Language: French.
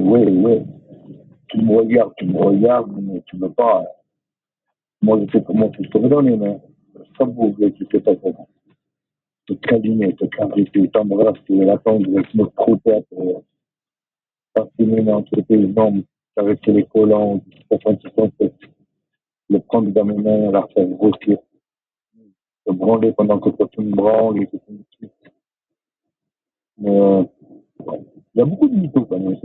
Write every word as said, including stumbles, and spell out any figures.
oui, oui. Tu me regardes, tu me regardes, mais tu ne veux pas. Moi, je sais comment tu te redonnes, mais ça vous voulez, tu sais pas comment. Te câliner, te caresser, t'embrasser, l'attendre, te mettre trop tête, fasciner entre tes jambes, caresser les collants, le prendre dans mes mains, la faire grossir, te branler pendant que toi tu me branles et que tu me suis. Mais, euh, il y a beaucoup de mythos quand même.